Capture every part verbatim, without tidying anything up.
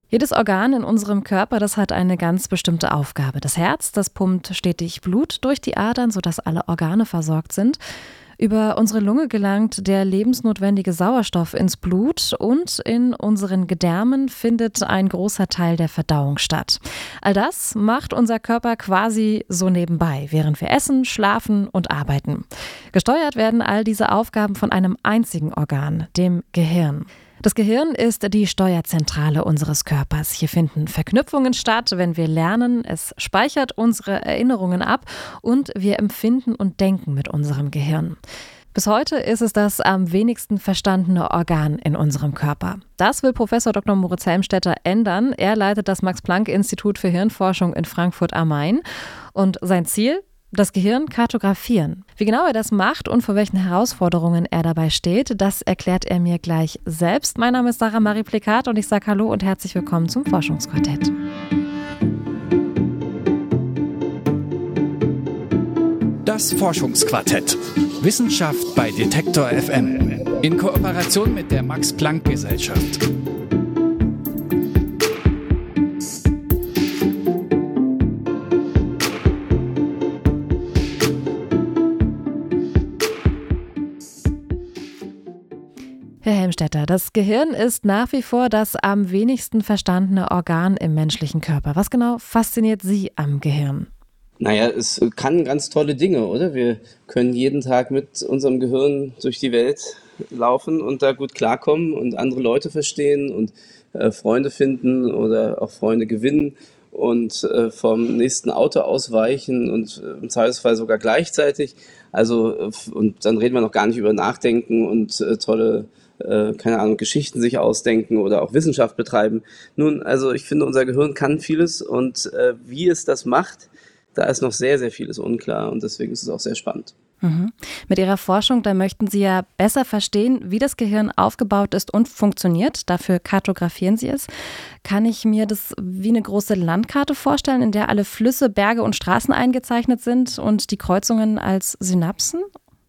Jedes Organ in unserem Körper, das hat eine ganz bestimmte Aufgabe. Das Herz, das pumpt stetig Blut durch die Adern, sodass alle Organe versorgt sind. Über unsere Lunge gelangt der lebensnotwendige Sauerstoff ins Blut und in unseren Gedärmen findet ein großer Teil der Verdauung statt. All das macht unser Körper quasi so nebenbei, während wir essen, schlafen und arbeiten. Gesteuert werden all diese Aufgaben von einem einzigen Organ, dem Gehirn. Das Gehirn ist die Steuerzentrale unseres Körpers. Hier finden Verknüpfungen statt, wenn wir lernen. Es speichert unsere Erinnerungen ab und wir empfinden und denken mit unserem Gehirn. Bis heute ist es das am wenigsten verstandene Organ in unserem Körper. Das will Professor Doktor Moritz Helmstetter ändern. Er leitet das Max-Planck-Institut für Hirnforschung in Frankfurt am Main. Und sein Ziel? Das Gehirn kartografieren. Wie genau er das macht und vor welchen Herausforderungen er dabei steht, das erklärt er mir gleich selbst. Mein Name ist Sarah Marie Plikat und ich sage Hallo und herzlich willkommen zum Forschungsquartett. Das Forschungsquartett. Wissenschaft bei Detektor F M. In Kooperation mit der Max-Planck-Gesellschaft. Herr Helmstetter, das Gehirn ist nach wie vor das am wenigsten verstandene Organ im menschlichen Körper. Was genau fasziniert Sie am Gehirn? Naja, es kann ganz tolle Dinge, oder? Wir können jeden Tag mit unserem Gehirn durch die Welt laufen und da gut klarkommen und andere Leute verstehen und äh, Freunde finden oder auch Freunde gewinnen und äh, vom nächsten Auto ausweichen und äh, im Zweifelsfall sogar gleichzeitig. Also, äh, und dann reden wir noch gar nicht über Nachdenken und äh, tolle Äh, keine Ahnung, Geschichten sich ausdenken oder auch Wissenschaft betreiben. Nun, also ich finde, unser Gehirn kann vieles und äh, wie es das macht, da ist noch sehr, sehr vieles unklar und deswegen ist es auch sehr spannend. Mhm. Mit Ihrer Forschung, da möchten Sie ja besser verstehen, wie das Gehirn aufgebaut ist und funktioniert. Dafür kartografieren Sie es. Kann ich mir das wie eine große Landkarte vorstellen, in der alle Flüsse, Berge und Straßen eingezeichnet sind und die Kreuzungen als Synapsen?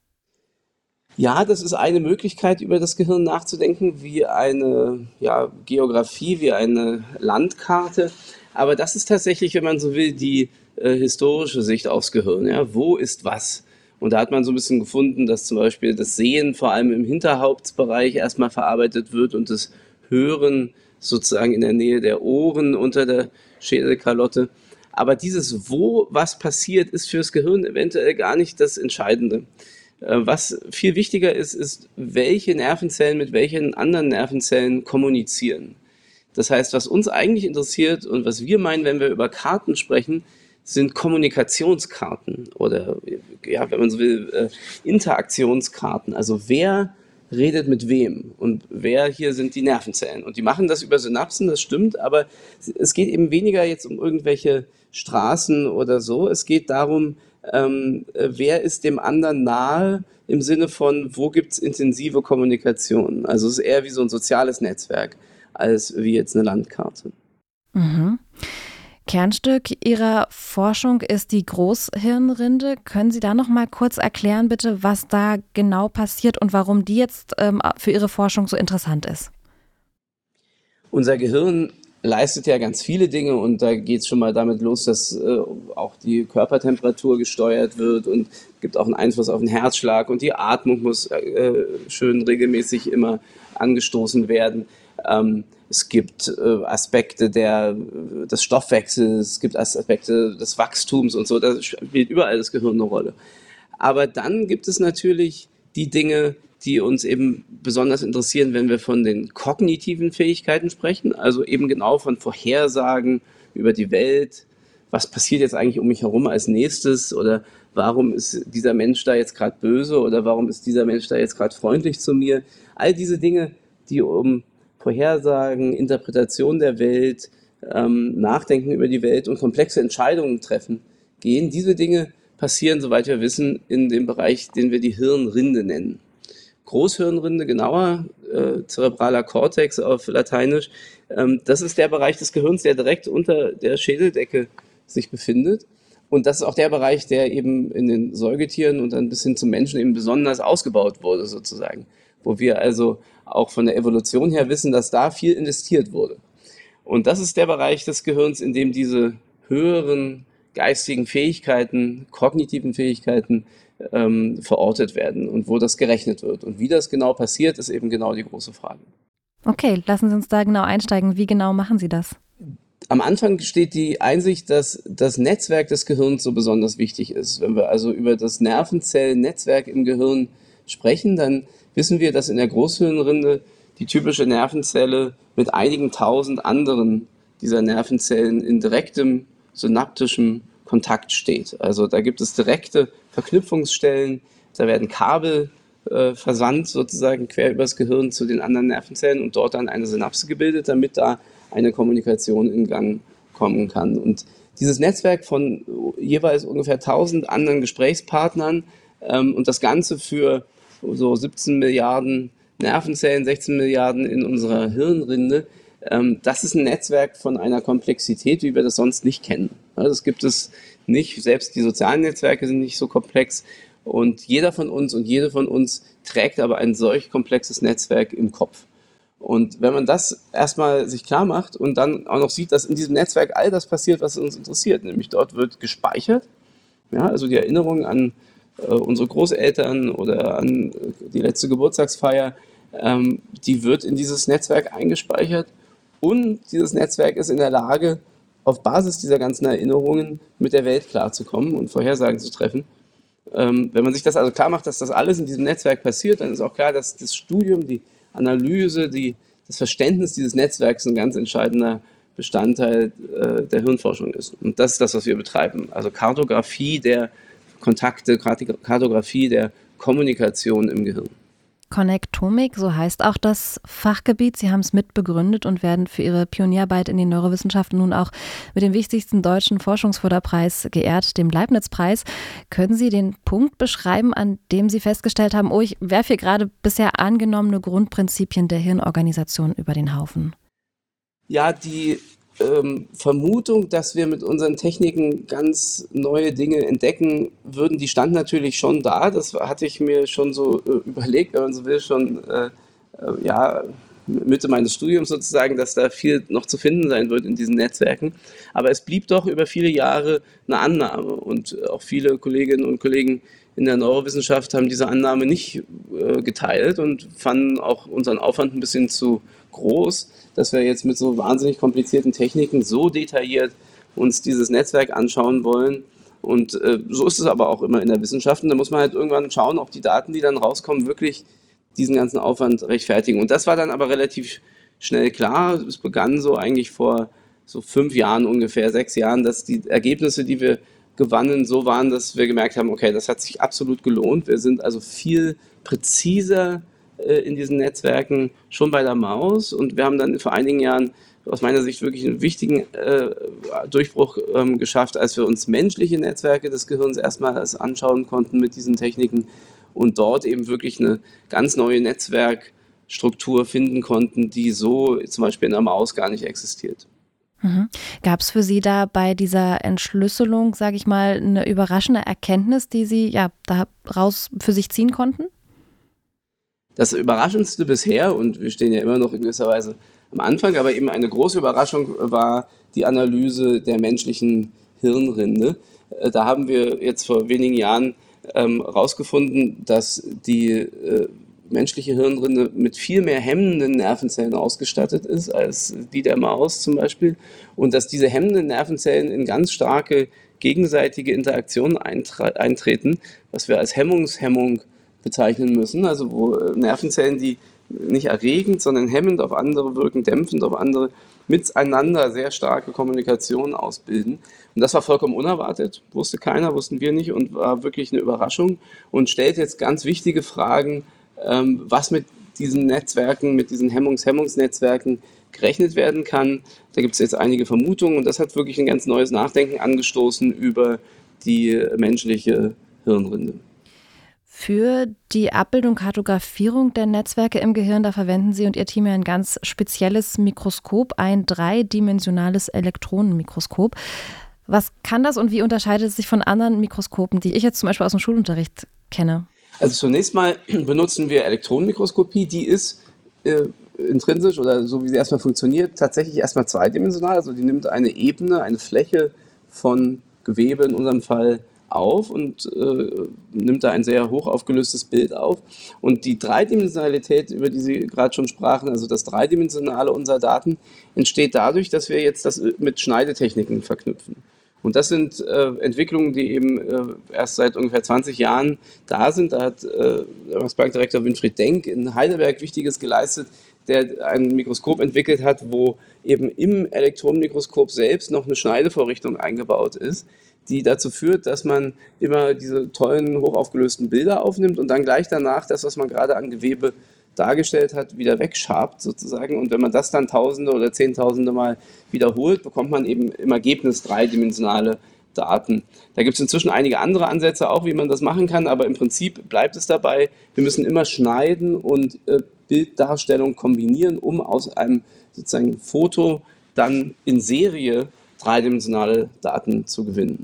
Ja, das ist eine Möglichkeit, über das Gehirn nachzudenken, wie eine ja, Geografie, wie eine Landkarte. Aber das ist tatsächlich, wenn man so will, die äh, historische Sicht aufs Gehirn. Ja? Wo ist was? Und da hat man so ein bisschen gefunden, dass zum Beispiel das Sehen vor allem im Hinterhauptsbereich erstmal verarbeitet wird und das Hören sozusagen in der Nähe der Ohren unter der Schädelkalotte. Aber dieses Wo was passiert, ist fürs Gehirn eventuell gar nicht das Entscheidende. Was viel wichtiger ist, ist, welche Nervenzellen mit welchen anderen Nervenzellen kommunizieren. Das heißt, was uns eigentlich interessiert und was wir meinen, wenn wir über Karten sprechen, sind Kommunikationskarten oder, ja, wenn man so will, Interaktionskarten. Also wer redet mit wem und wer hier sind die Nervenzellen. Und die machen das über Synapsen, das stimmt, aber es geht eben weniger jetzt um irgendwelche Straßen oder so. Es geht darum, Ähm, wer ist dem anderen nahe im Sinne von, wo gibt es intensive Kommunikation? Also es ist eher wie so ein soziales Netzwerk, als wie jetzt eine Landkarte. Mhm. Kernstück Ihrer Forschung ist die Großhirnrinde. Können Sie da noch mal kurz erklären, bitte, was da genau passiert und warum die jetzt ähm, für Ihre Forschung so interessant ist? Unser Gehirn leistet ja ganz viele Dinge und da geht es schon mal damit los, dass äh, auch die Körpertemperatur gesteuert wird und gibt auch einen Einfluss auf den Herzschlag und die Atmung muss äh, schön regelmäßig immer angestoßen werden. Ähm, es gibt äh, Aspekte der, des Stoffwechsels, es gibt Aspekte des Wachstums und so, da spielt überall das Gehirn eine Rolle. Aber dann gibt es natürlich die Dinge, die uns eben besonders interessieren, wenn wir von den kognitiven Fähigkeiten sprechen, also eben genau von Vorhersagen über die Welt, was passiert jetzt eigentlich um mich herum als nächstes oder warum ist dieser Mensch da jetzt gerade böse oder warum ist dieser Mensch da jetzt gerade freundlich zu mir. All diese Dinge, die um Vorhersagen, Interpretation der Welt, ähm, Nachdenken über die Welt und komplexe Entscheidungen treffen gehen, diese Dinge passieren, soweit wir wissen, in dem Bereich, den wir die Hirnrinde nennen. Großhirnrinde genauer, äh, zerebraler Cortex auf Lateinisch, ähm, das ist der Bereich des Gehirns, der direkt unter der Schädeldecke sich befindet. Und das ist auch der Bereich, der eben in den Säugetieren und dann bis hin zum Menschen eben besonders ausgebaut wurde sozusagen. Wo wir also auch von der Evolution her wissen, dass da viel investiert wurde. Und das ist der Bereich des Gehirns, in dem diese höheren geistigen Fähigkeiten, kognitiven Fähigkeiten ähm, verortet werden und wo das gerechnet wird. Und wie das genau passiert, ist eben genau die große Frage. Okay, lassen Sie uns da genau einsteigen. Wie genau machen Sie das? Am Anfang steht die Einsicht, dass das Netzwerk des Gehirns so besonders wichtig ist. Wenn wir also über das Nervenzellennetzwerk im Gehirn sprechen, dann wissen wir, dass in der Großhirnrinde die typische Nervenzelle mit einigen tausend anderen dieser Nervenzellen in direktem synaptischem Kontakt steht. Also da gibt es direkte Verknüpfungsstellen, da werden Kabel äh, versandt sozusagen quer übers Gehirn zu den anderen Nervenzellen und dort dann eine Synapse gebildet, damit da eine Kommunikation in Gang kommen kann. Und dieses Netzwerk von jeweils ungefähr tausend anderen Gesprächspartnern ähm, und das Ganze für so siebzehn Milliarden Nervenzellen, sechzehn Milliarden in unserer Hirnrinde, ähm, das ist ein Netzwerk von einer Komplexität, wie wir das sonst nicht kennen. Also das gibt es nicht, selbst die sozialen Netzwerke sind nicht so komplex und jeder von uns und jede von uns trägt aber ein solch komplexes Netzwerk im Kopf. Und wenn man das erstmal sich klar macht und dann auch noch sieht, dass in diesem Netzwerk all das passiert, was uns interessiert, nämlich dort wird gespeichert, ja, also die Erinnerung an äh, unsere Großeltern oder an die letzte Geburtstagsfeier, ähm, die wird in dieses Netzwerk eingespeichert und dieses Netzwerk ist in der Lage, auf Basis dieser ganzen Erinnerungen mit der Welt klarzukommen und Vorhersagen zu treffen. Ähm, wenn man sich das also klar macht, dass das alles in diesem Netzwerk passiert, dann ist auch klar, dass das Studium, die Analyse, die, das Verständnis dieses Netzwerks ein ganz entscheidender Bestandteil äh, der Hirnforschung ist. Und das ist das, was wir betreiben. Also Kartografie der Kontakte, Kartografie der Kommunikation im Gehirn. Connectomic, so heißt auch das Fachgebiet. Sie haben es mitbegründet und werden für Ihre Pionierarbeit in den Neurowissenschaften nun auch mit dem wichtigsten deutschen Forschungsförderpreis geehrt, dem Leibniz-Preis. Können Sie den Punkt beschreiben, an dem Sie festgestellt haben, oh, ich werfe hier gerade bisher angenommene Grundprinzipien der Hirnorganisation über den Haufen? Ja, die ähm, Vermutung, dass wir mit unseren Techniken ganz neue Dinge entdecken würden, die stand natürlich schon da. Das hatte ich mir schon so äh, überlegt, wenn man so will, schon äh, äh, ja, Mitte meines Studiums sozusagen, dass da viel noch zu finden sein wird in diesen Netzwerken. Aber es blieb doch über viele Jahre eine Annahme und auch viele Kolleginnen und Kollegen in der Neurowissenschaft haben diese Annahme nicht äh, geteilt und fanden auch unseren Aufwand ein bisschen zu groß, dass wir jetzt mit so wahnsinnig komplizierten Techniken so detailliert uns dieses Netzwerk anschauen wollen. Und äh, so ist es aber auch immer in der Wissenschaft. Und da muss man halt irgendwann schauen, ob die Daten, die dann rauskommen, wirklich diesen ganzen Aufwand rechtfertigen. Und das war dann aber relativ schnell klar. Es begann so eigentlich vor so fünf Jahren ungefähr, sechs Jahren, dass die Ergebnisse, die wir gewannen, so waren, dass wir gemerkt haben, okay, das hat sich absolut gelohnt. Wir sind also viel präziser in diesen Netzwerken schon bei der Maus und wir haben dann vor einigen Jahren aus meiner Sicht wirklich einen wichtigen äh, Durchbruch ähm, geschafft, als wir uns menschliche Netzwerke des Gehirns erstmals anschauen konnten mit diesen Techniken und dort eben wirklich eine ganz neue Netzwerkstruktur finden konnten, die so zum Beispiel in der Maus gar nicht existiert. Mhm. Gab es für Sie da bei dieser Entschlüsselung, sage ich mal, eine überraschende Erkenntnis, die Sie ja daraus für sich ziehen konnten? Das Überraschendste bisher, und wir stehen ja immer noch in gewisser Weise am Anfang, aber eben eine große Überraschung war die Analyse der menschlichen Hirnrinde. Da haben wir jetzt vor wenigen Jahren ähm, rausgefunden, dass die äh, menschliche Hirnrinde mit viel mehr hemmenden Nervenzellen ausgestattet ist als die der Maus zum Beispiel und dass diese hemmenden Nervenzellen in ganz starke gegenseitige Interaktionen eintre- eintreten, was wir als Hemmungshemmung bezeichnen müssen, also wo Nervenzellen, die nicht erregend, sondern hemmend auf andere wirken, dämpfend auf andere, miteinander sehr starke Kommunikation ausbilden. Und das war vollkommen unerwartet, wusste keiner, wussten wir nicht und war wirklich eine Überraschung und stellt jetzt ganz wichtige Fragen, ähm, was mit diesen Netzwerken, mit diesen Hemmungs-Hemmungsnetzwerken gerechnet werden kann. Da gibt es jetzt einige Vermutungen und das hat wirklich ein ganz neues Nachdenken angestoßen über die menschliche Hirnrinde. Für die Abbildung, Kartografierung der Netzwerke im Gehirn, da verwenden Sie und Ihr Team ja ein ganz spezielles Mikroskop, ein dreidimensionales Elektronenmikroskop. Was kann das und wie unterscheidet es sich von anderen Mikroskopen, die ich jetzt zum Beispiel aus dem Schulunterricht kenne? Also zunächst mal benutzen wir Elektronenmikroskopie, die ist äh, intrinsisch oder so wie sie erstmal funktioniert, tatsächlich erstmal zweidimensional. Also die nimmt eine Ebene, eine Fläche von Gewebe in unserem Fall auf und äh, nimmt da ein sehr hoch aufgelöstes Bild auf. Und die Dreidimensionalität, über die Sie gerade schon sprachen, also das Dreidimensionale unserer Daten, entsteht dadurch, dass wir jetzt das mit Schneidetechniken verknüpfen. Und das sind äh, Entwicklungen, die eben äh, erst seit ungefähr zwanzig Jahren da sind. Da hat äh, der Max-Planck-Direktor Winfried Denk in Heidelberg Wichtiges geleistet, der ein Mikroskop entwickelt hat, wo eben im Elektronenmikroskop selbst noch eine Schneidevorrichtung eingebaut ist, die dazu führt, dass man immer diese tollen, hochaufgelösten Bilder aufnimmt und dann gleich danach das, was man gerade an Gewebe dargestellt hat, wieder wegschabt sozusagen. Und wenn man das dann Tausende oder Zehntausende Mal wiederholt, bekommt man eben im Ergebnis dreidimensionale Daten. Da gibt es inzwischen einige andere Ansätze auch, wie man das machen kann, aber im Prinzip bleibt es dabei, wir müssen immer schneiden und äh, Bilddarstellung kombinieren, um aus einem sozusagen Foto dann in Serie dreidimensionale Daten zu gewinnen.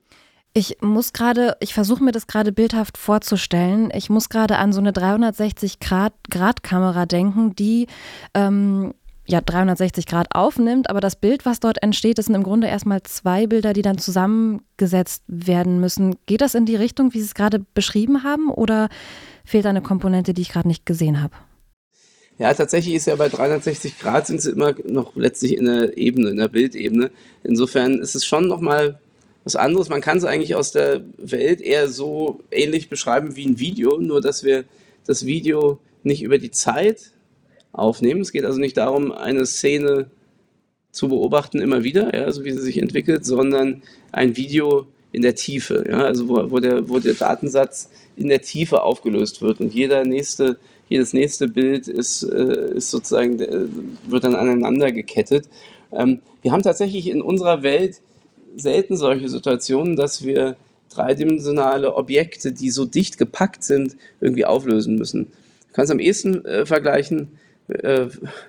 Ich muss gerade, ich versuche mir das gerade bildhaft vorzustellen. Ich muss gerade an so eine dreihundertsechzig Grad Kamera denken, die ähm, ja dreihundertsechzig Grad aufnimmt, aber das Bild, was dort entsteht, das sind im Grunde erstmal zwei Bilder, die dann zusammengesetzt werden müssen. Geht das in die Richtung, wie Sie es gerade beschrieben haben, oder fehlt da eine Komponente, die ich gerade nicht gesehen habe? Ja, tatsächlich ist ja bei dreihundertsechzig Grad sind sie immer noch letztlich in der Ebene, in der Bildebene. Insofern ist es schon nochmal was anderes. Man kann es eigentlich aus der Welt eher so ähnlich beschreiben wie ein Video, nur dass wir das Video nicht über die Zeit aufnehmen. Es geht also nicht darum, eine Szene zu beobachten immer wieder, ja, so wie sie sich entwickelt, sondern ein Video in der Tiefe, ja, also wo, wo, der, wo der Datensatz in der Tiefe aufgelöst wird und jeder nächste, jedes nächste Bild ist, äh, ist sozusagen, äh, wird dann aneinander gekettet. Ähm, wir haben tatsächlich in unserer Welt selten solche Situationen, dass wir dreidimensionale Objekte, die so dicht gepackt sind, irgendwie auflösen müssen. Ich kann es am ehesten äh, vergleichen, äh,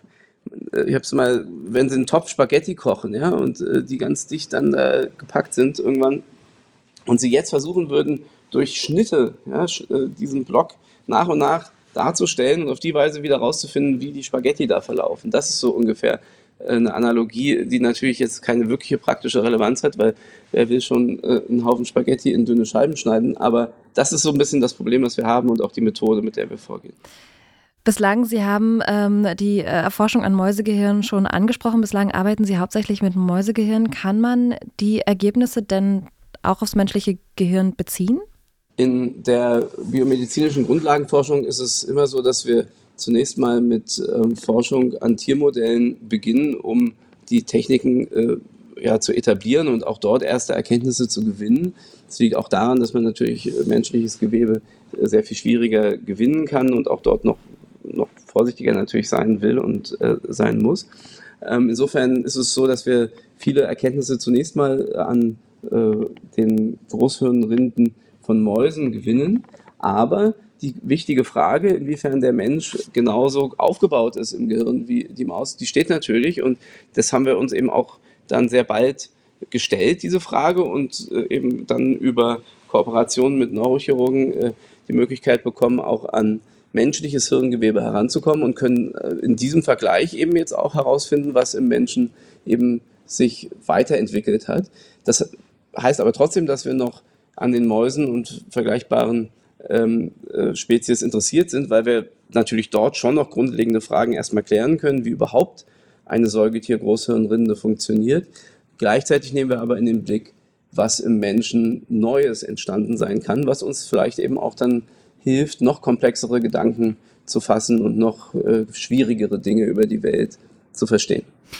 ich habe es mal, wenn Sie einen Topf Spaghetti kochen, ja, und äh, die ganz dicht dann äh, gepackt sind irgendwann und Sie jetzt versuchen würden, durch Schnitte ja, äh, diesen Block nach und nach darzustellen und auf die Weise wieder rauszufinden, wie die Spaghetti da verlaufen. Das ist so ungefähr eine Analogie, die natürlich jetzt keine wirkliche praktische Relevanz hat, weil wer will schon äh, einen Haufen Spaghetti in dünne Scheiben schneiden, aber das ist so ein bisschen das Problem, das wir haben und auch die Methode, mit der wir vorgehen. Bislang, Sie haben ähm, die äh, Erforschung an Mäusegehirn schon angesprochen, bislang arbeiten Sie hauptsächlich mit Mäusegehirn. Kann man die Ergebnisse denn auch aufs menschliche Gehirn beziehen? In der biomedizinischen Grundlagenforschung ist es immer so, dass wir zunächst mal mit ähm, Forschung an Tiermodellen beginnen, um die Techniken äh, ja, zu etablieren und auch dort erste Erkenntnisse zu gewinnen. Das liegt auch daran, dass man natürlich äh, menschliches Gewebe äh, sehr viel schwieriger gewinnen kann und auch dort noch, noch vorsichtiger natürlich sein will und äh, sein muss. Ähm, insofern ist es so, dass wir viele Erkenntnisse zunächst mal an äh, den Großhirnrinden von Mäusen gewinnen, aber die wichtige Frage, inwiefern der Mensch genauso aufgebaut ist im Gehirn wie die Maus, die steht natürlich und das haben wir uns eben auch dann sehr bald gestellt, diese Frage, und äh, eben dann über Kooperationen mit Neurochirurgen äh, die Möglichkeit bekommen, auch an menschliches Hirngewebe heranzukommen und können äh, in diesem Vergleich eben jetzt auch herausfinden, was im Menschen eben sich weiterentwickelt hat. Das heißt aber trotzdem, dass wir noch an den Mäusen und vergleichbaren ähm, äh, Spezies interessiert sind, weil wir natürlich dort schon noch grundlegende Fragen erstmal klären können, wie überhaupt eine Säugetier-Großhirnrinde funktioniert. Gleichzeitig nehmen wir aber in den Blick, was im Menschen Neues entstanden sein kann, was uns vielleicht eben auch dann hilft, noch komplexere Gedanken zu fassen und noch äh, schwierigere Dinge über die Welt zu verstehen.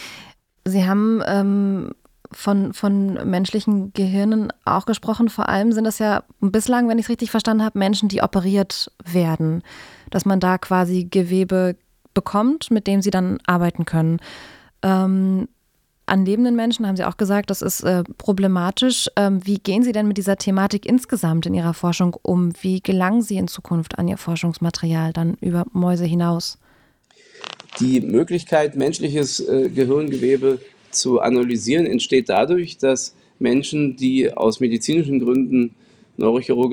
Sie haben ähm, von, von menschlichen Gehirnen auch gesprochen. Vor allem sind das ja bislang, wenn ich es richtig verstanden habe, Menschen, die operiert werden. Dass man da quasi Gewebe bekommt, mit dem sie dann arbeiten können. Ähm, an lebenden Menschen haben Sie auch gesagt, das ist äh, problematisch. Ähm, wie gehen Sie denn mit dieser Thematik insgesamt in Ihrer Forschung um? Wie gelangen Sie in Zukunft an Ihr Forschungsmaterial dann über Mäuse hinaus? Die Möglichkeit, menschliches äh, Gehirngewebe zu analysieren, entsteht dadurch, dass Menschen, die aus medizinischen Gründen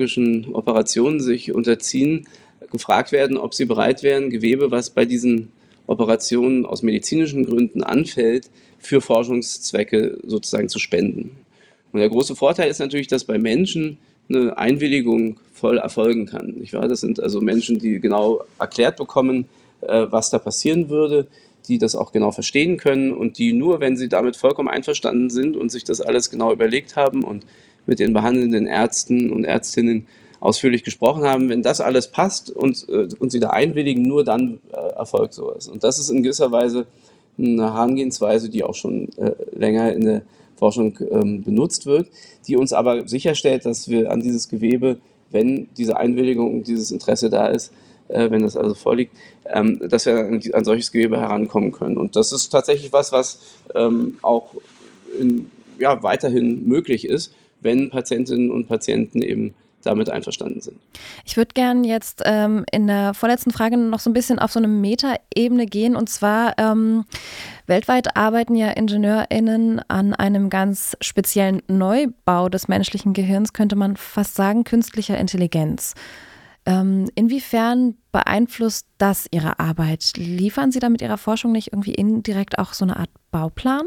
neurochirurgischen Operationen sich unterziehen, gefragt werden, ob sie bereit wären, Gewebe, was bei diesen Operationen aus medizinischen Gründen anfällt, für Forschungszwecke sozusagen zu spenden. Und der große Vorteil ist natürlich, dass bei Menschen eine Einwilligung voll erfolgen kann. Nicht wahr? Das sind also Menschen, die genau erklärt bekommen, was da passieren würde, die das auch genau verstehen können und die nur, wenn sie damit vollkommen einverstanden sind und sich das alles genau überlegt haben und mit den behandelnden Ärzten und Ärztinnen ausführlich gesprochen haben, wenn das alles passt und, und sie da einwilligen, nur dann äh, erfolgt sowas. Und das ist in gewisser Weise eine Herangehensweise, die auch schon äh, länger in der Forschung ähm, benutzt wird, die uns aber sicherstellt, dass wir an dieses Gewebe, wenn diese Einwilligung und dieses Interesse da ist, äh, wenn das also vorliegt, ähm, dass wir an, an solches Gewebe herankommen können. Und das ist tatsächlich was, was ähm, auch in, ja, weiterhin möglich ist, wenn Patientinnen und Patienten eben damit einverstanden sind. Ich würde gerne jetzt ähm, in der vorletzten Frage noch so ein bisschen auf so eine Metaebene gehen. Und zwar ähm, weltweit arbeiten ja IngenieurInnen an einem ganz speziellen Neubau des menschlichen Gehirns, könnte man fast sagen, künstlicher Intelligenz. Ähm, inwiefern beeinflusst das Ihre Arbeit? Liefern Sie da mit Ihrer Forschung nicht irgendwie indirekt auch so eine Art Bauplan?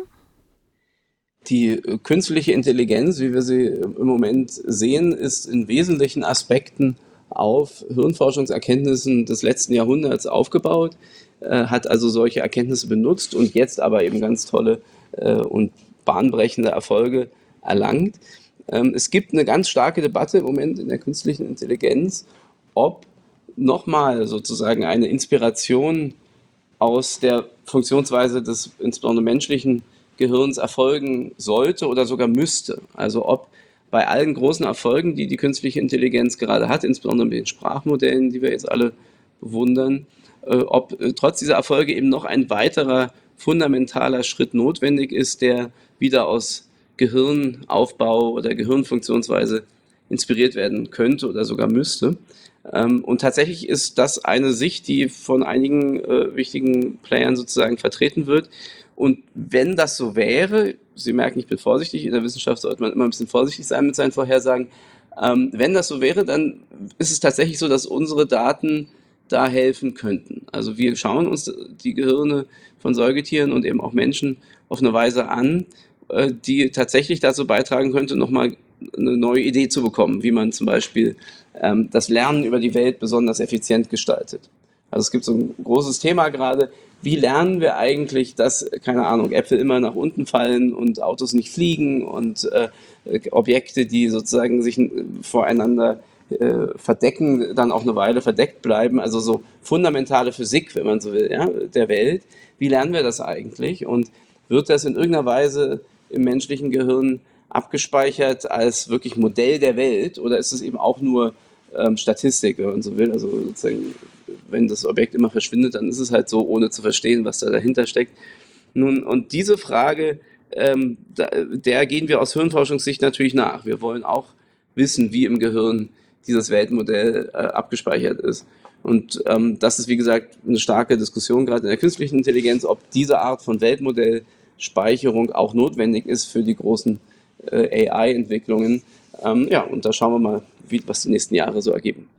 Die künstliche Intelligenz, wie wir sie im Moment sehen, ist in wesentlichen Aspekten auf Hirnforschungserkenntnissen des letzten Jahrhunderts aufgebaut, äh, hat also solche Erkenntnisse benutzt und jetzt aber eben ganz tolle äh, und bahnbrechende Erfolge erlangt. Ähm, es gibt eine ganz starke Debatte im Moment in der künstlichen Intelligenz, ob nochmal sozusagen eine Inspiration aus der Funktionsweise des insbesondere menschlichen Gehirns erfolgen sollte oder sogar müsste. Also ob bei allen großen Erfolgen, die die künstliche Intelligenz gerade hat, insbesondere mit den Sprachmodellen, die wir jetzt alle bewundern, äh, ob äh, trotz dieser Erfolge eben noch ein weiterer fundamentaler Schritt notwendig ist, der wieder aus Gehirnaufbau oder Gehirnfunktionsweise inspiriert werden könnte oder sogar müsste. Ähm, und tatsächlich ist das eine Sicht, die von einigen äh, wichtigen Playern sozusagen vertreten wird. Und wenn das so wäre, Sie merken, ich bin vorsichtig, in der Wissenschaft sollte man immer ein bisschen vorsichtig sein mit seinen Vorhersagen, ähm, wenn das so wäre, dann ist es tatsächlich so, dass unsere Daten da helfen könnten. Also wir schauen uns die Gehirne von Säugetieren und eben auch Menschen auf eine Weise an, äh, die tatsächlich dazu beitragen könnte, nochmal eine neue Idee zu bekommen, wie man zum Beispiel ähm, das Lernen über die Welt besonders effizient gestaltet. Also es gibt so ein großes Thema gerade, wie lernen wir eigentlich, dass, keine Ahnung, Äpfel immer nach unten fallen und Autos nicht fliegen und äh, Objekte, die sozusagen sich voreinander äh, verdecken, dann auch eine Weile verdeckt bleiben. Also so fundamentale Physik, wenn man so will, ja, der Welt. Wie lernen wir das eigentlich? Und wird das in irgendeiner Weise im menschlichen Gehirn abgespeichert als wirklich Modell der Welt oder ist es eben auch nur ähm, Statistik, wenn man so will? Also sozusagen, wenn das Objekt immer verschwindet, dann ist es halt so, ohne zu verstehen, was da dahinter steckt. Nun, und diese Frage, ähm, da, der gehen wir aus Hirnforschungssicht natürlich nach. Wir wollen auch wissen, wie im Gehirn dieses Weltmodell äh, abgespeichert ist. Und ähm, das ist, wie gesagt, eine starke Diskussion gerade in der künstlichen Intelligenz, ob diese Art von Weltmodellspeicherung auch notwendig ist für die großen äh, A I-Entwicklungen. Ähm, ja, und da schauen wir mal, wie, was die nächsten Jahre so ergeben.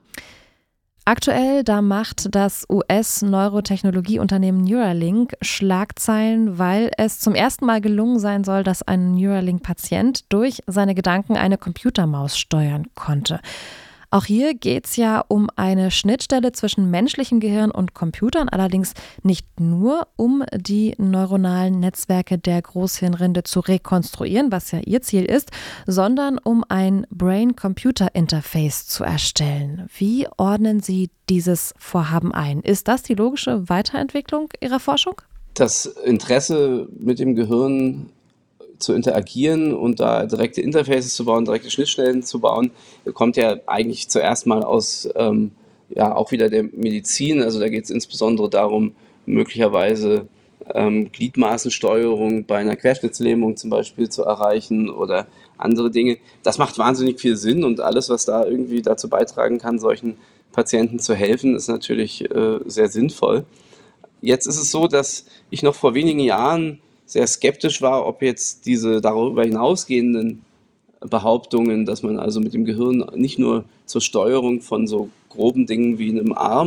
Aktuell, da macht das U S-Neurotechnologieunternehmen Neuralink Schlagzeilen, weil es zum ersten Mal gelungen sein soll, dass ein Neuralink-Patient durch seine Gedanken eine Computermaus steuern konnte. Auch hier geht es ja um eine Schnittstelle zwischen menschlichem Gehirn und Computern, allerdings nicht nur um die neuronalen Netzwerke der Großhirnrinde zu rekonstruieren, was ja ihr Ziel ist, sondern um ein Brain-Computer-Interface zu erstellen. Wie ordnen Sie dieses Vorhaben ein? Ist das die logische Weiterentwicklung Ihrer Forschung? Das Interesse mit dem Gehirn zu interagieren und da direkte Interfaces zu bauen, direkte Schnittstellen zu bauen, kommt ja eigentlich zuerst mal aus ähm, ja auch wieder der Medizin. Also da geht es insbesondere darum, möglicherweise ähm, Gliedmaßensteuerung bei einer Querschnittslähmung zum Beispiel zu erreichen oder andere Dinge. Das macht wahnsinnig viel Sinn und alles, was da irgendwie dazu beitragen kann, solchen Patienten zu helfen, ist natürlich äh, sehr sinnvoll. Jetzt ist es so, dass ich noch vor wenigen Jahren sehr skeptisch war, ob jetzt diese darüber hinausgehenden Behauptungen, dass man also mit dem Gehirn nicht nur zur Steuerung von so groben Dingen wie einem Arm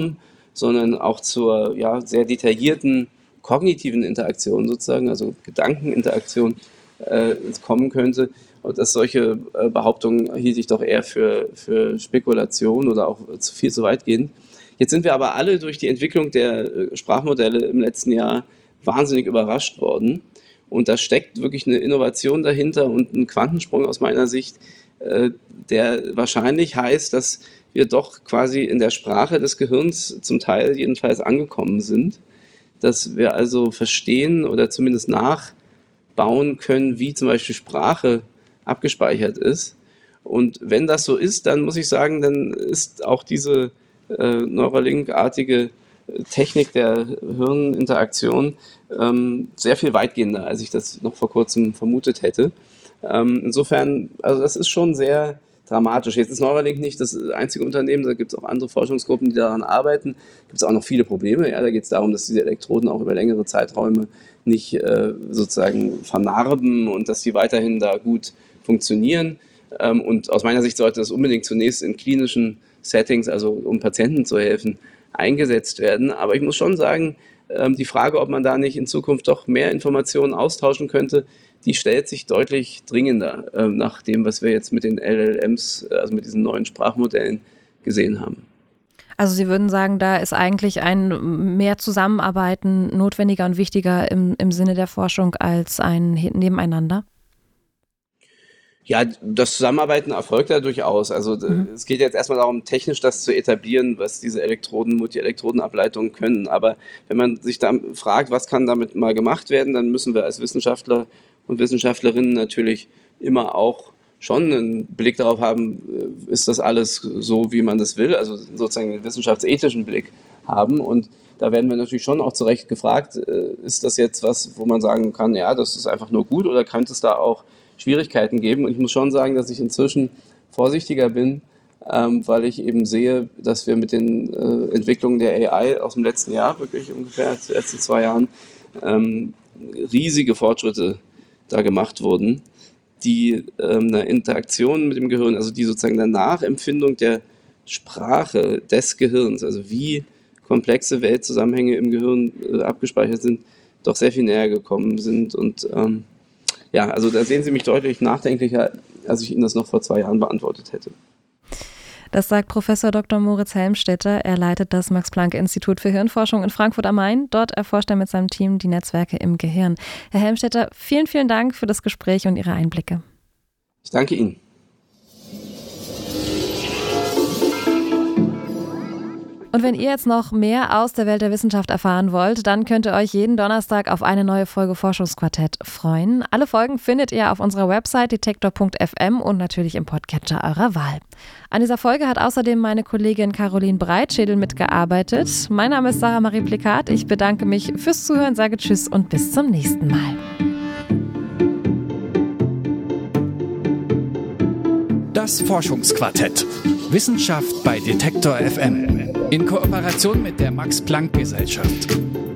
sondern auch zur ja, sehr detaillierten kognitiven Interaktion sozusagen, also Gedankeninteraktion äh, kommen könnte. Und dass solche äh, Behauptungen hielt ich doch eher für, für Spekulation oder auch zu viel zu weit gehen. Jetzt sind wir aber alle durch die Entwicklung der äh, Sprachmodelle im letzten Jahr wahnsinnig überrascht worden. Und da steckt wirklich eine Innovation dahinter und ein Quantensprung aus meiner Sicht, äh, der wahrscheinlich heißt, dass wir doch quasi in der Sprache des Gehirns zum Teil jedenfalls angekommen sind. Dass wir also verstehen oder zumindest nachbauen können, wie zum Beispiel Sprache abgespeichert ist. Und wenn das so ist, dann muss ich sagen, dann ist auch diese äh, Neuralink-artige Technik der Hirninteraktion ähm, sehr viel weitgehender, als ich das noch vor kurzem vermutet hätte. Ähm, insofern, also das ist schon sehr dramatisch. Jetzt ist Neuralink nicht das einzige Unternehmen, da gibt es auch andere Forschungsgruppen, die daran arbeiten. Gibt es auch noch viele Probleme. Ja, da geht es darum, dass diese Elektroden auch über längere Zeiträume nicht äh, sozusagen vernarben und dass die weiterhin da gut funktionieren. Ähm, und aus meiner Sicht sollte das unbedingt zunächst in klinischen Settings, also um Patienten zu helfen, eingesetzt werden. Aber ich muss schon sagen, ähm, die Frage, ob man da nicht in Zukunft doch mehr Informationen austauschen könnte, die stellt sich deutlich dringender äh, nach dem, was wir jetzt mit den L L Ms, also mit diesen neuen Sprachmodellen gesehen haben. Also Sie würden sagen, da ist eigentlich ein mehr Zusammenarbeiten notwendiger und wichtiger im, im Sinne der Forschung als ein Nebeneinander? Ja, das Zusammenarbeiten erfolgt ja durchaus. Also mhm. es geht jetzt erstmal darum, technisch das zu etablieren, was diese Elektroden, Multielektrodenableitungen können. Aber wenn man sich da fragt, was kann damit mal gemacht werden, dann müssen wir als Wissenschaftler und Wissenschaftlerinnen natürlich immer auch schon einen Blick darauf haben, ist das alles so, wie man das will, also sozusagen einen wissenschaftsethischen Blick haben. Und da werden wir natürlich schon auch zu Recht gefragt, ist das jetzt was, wo man sagen kann, ja, das ist einfach nur gut, oder könnte es da auch Schwierigkeiten geben? Und ich muss schon sagen, dass ich inzwischen vorsichtiger bin, ähm, weil ich eben sehe, dass wir mit den äh, Entwicklungen der A I aus dem letzten Jahr, wirklich ungefähr den letzten zwei Jahren, ähm, riesige Fortschritte da gemacht wurden, die ähm, eine Interaktion mit dem Gehirn, also die sozusagen eine Nachempfindung der Sprache des Gehirns, also wie komplexe Weltzusammenhänge im Gehirn äh, abgespeichert sind, doch sehr viel näher gekommen sind. Und ähm, ja, also da sehen Sie mich deutlich nachdenklicher, als ich Ihnen das noch vor zwei Jahren beantwortet hätte. Das sagt Professor Doktor Moritz Helmstetter. Er leitet das Max-Planck-Institut für Hirnforschung in Frankfurt am Main. Dort erforscht er mit seinem Team die Netzwerke im Gehirn. Herr Helmstetter, vielen, vielen Dank für das Gespräch und Ihre Einblicke. Ich danke Ihnen. Und wenn ihr jetzt noch mehr aus der Welt der Wissenschaft erfahren wollt, dann könnt ihr euch jeden Donnerstag auf eine neue Folge Forschungsquartett freuen. Alle Folgen findet ihr auf unserer Website detektor punkt f m und natürlich im Podcatcher eurer Wahl. An dieser Folge hat außerdem meine Kollegin Caroline Breitschädel mitgearbeitet. Mein Name ist Sarah Marie Plikat. Ich bedanke mich fürs Zuhören, sage Tschüss und bis zum nächsten Mal. Das Forschungsquartett. Wissenschaft bei Detektor F M. In Kooperation mit der Max-Planck-Gesellschaft.